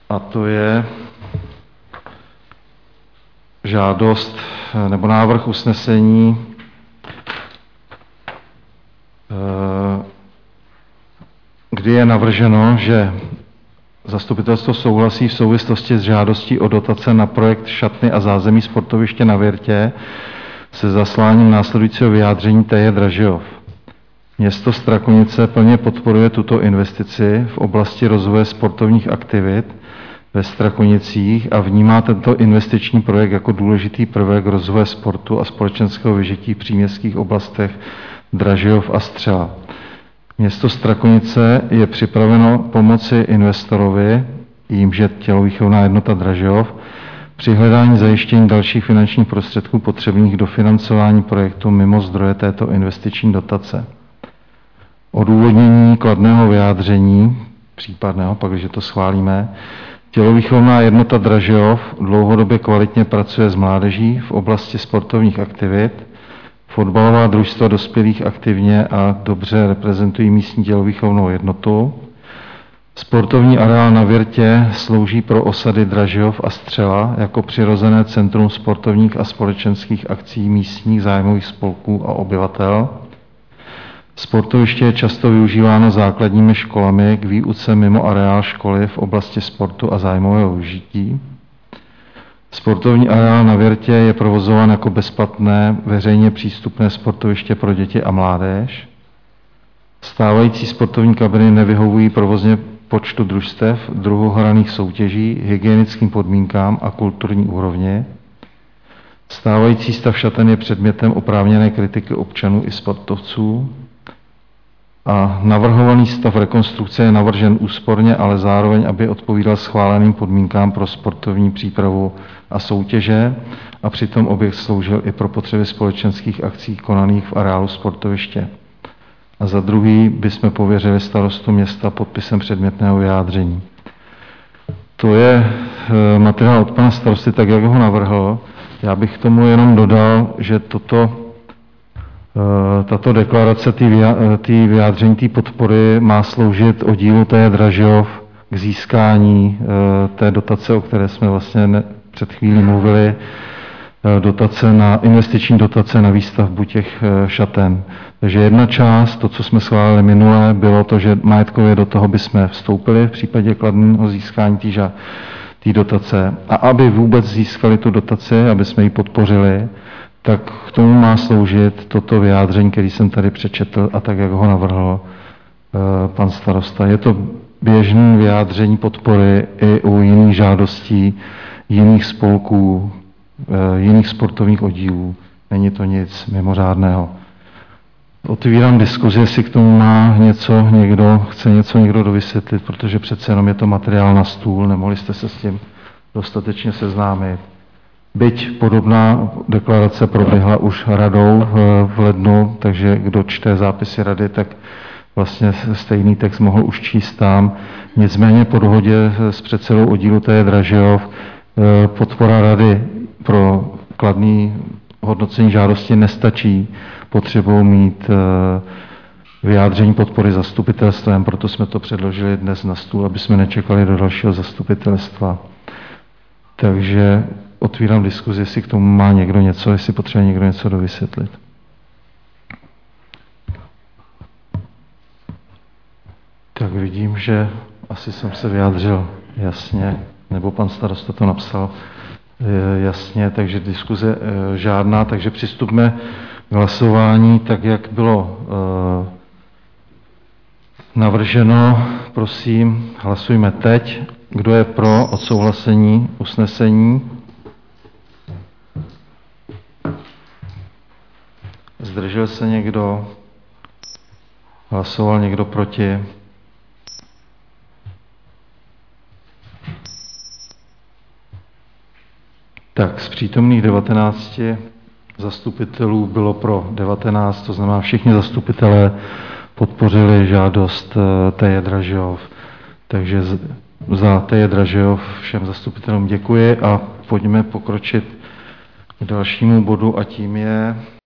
a to je žádost nebo návrh usnesení, kdy je navrženo, že zastupitelstvo souhlasí v souvislosti s žádostí o dotace na projekt šatny a zázemí sportoviště na Virtě se zasláním následujícího vyjádření T.J. Dražilov. Město Strakonice plně podporuje tuto investici v oblasti rozvoje sportovních aktivit ve Strakonicích a vnímá tento investiční projekt jako důležitý prvek rozvoje sportu a společenského vyžití v příměstských oblastech Dražilov a Střela. Město Strakonice je připraveno pomoci investorovi, jímž je tělovýchovná jednota Dražilov, při hledání zajištění dalších finančních prostředků potřebných do financování projektu mimo zdroje této investiční dotace. Odůvodnění kladného vyjádření, případného, pak, když to schválíme, tělovýchovná jednota Dražilov dlouhodobě kvalitně pracuje s mládeží v oblasti sportovních aktivit. Fotbalová družstva dospělých aktivně a dobře reprezentují místní tělovýchovnou jednotu. Sportovní areál na Virtě slouží pro osady Dražilov a Střela jako přirozené centrum sportovních a společenských akcí místních zájmových spolků a obyvatel. Sportoviště je často využíváno základními školami k výuce mimo areál školy v oblasti sportu a zájmového využití. Sportovní areál na Virtě je provozován jako bezplatné, veřejně přístupné sportoviště pro děti a mládež. Stávající sportovní kabiny nevyhovují provozně počtu družstev, druhu hraných soutěží, hygienickým podmínkám a kulturní úrovni. Stávající stav šaten je předmětem oprávněné kritiky občanů i sportovců. A navrhovaný stav rekonstrukce je navržen úsporně, ale zároveň, aby odpovídal schváleným podmínkám pro sportovní přípravu a soutěže a přitom objekt sloužil i pro potřeby společenských akcí konaných v areálu sportoviště. A za druhý bychom pověřili starostu města podpisem předmětného vyjádření. To je materiál od pana starosty, tak jak ho navrhl. Já bych k tomu jenom dodal, že tato deklarace té vyjádření té podpory má sloužit oddílu T.J. Dražilov k získání té dotace, o které jsme vlastně před chvílí mluvili, investiční dotace na výstavbu těch šaten. Takže jedna část, to, co jsme schválili minule, bylo to, že majetkově do toho bychom vstoupili v případě kladného získání té dotace. A aby vůbec získali tu dotaci, aby jsme ji podpořili, tak k tomu má sloužit toto vyjádření, který jsem tady přečetl a tak, jak ho navrhl pan starosta. Je to běžné vyjádření podpory i u jiných žádostí, jiných spolků, jiných sportovních oddílů. Není to nic mimořádného. Otvírám diskuzi, jestli k tomu má chce něco někdo dovysvětlit, protože přece jenom je to materiál na stůl, nemohli jste se s tím dostatečně seznámit. Byť podobná deklarace proběhla už radou v lednu, takže kdo čte zápisy rady, tak vlastně stejný text mohl už číst tam. Nicméně po dohodě s předsedou oddílu T.J. Dražilov podpora rady pro kladné hodnocení žádosti nestačí. Potřebou mít vyjádření podpory zastupitelstvem, proto jsme to předložili dnes na stůl, aby jsme nečekali do dalšího zastupitelstva. Takže otvírám diskuzi, jestli k tomu má někdo něco, jestli potřebuje někdo něco dovysvětlit. Tak vidím, že asi jsem se vyjádřil jasně, nebo pan starosta to napsal jasně, takže diskuze žádná, takže přistupme k hlasování, tak jak bylo navrženo. Prosím, hlasujme teď. Kdo je pro odsouhlasení usnesení? Zdržel se někdo? Hlasoval někdo proti? Tak z přítomných 19 zastupitelů bylo pro 19, to znamená všichni zastupitelé podpořili žádost T.J. Dražilov. Takže za T.J. Dražilov všem zastupitelům děkuji a pojďme pokročit k dalšímu bodu a tím je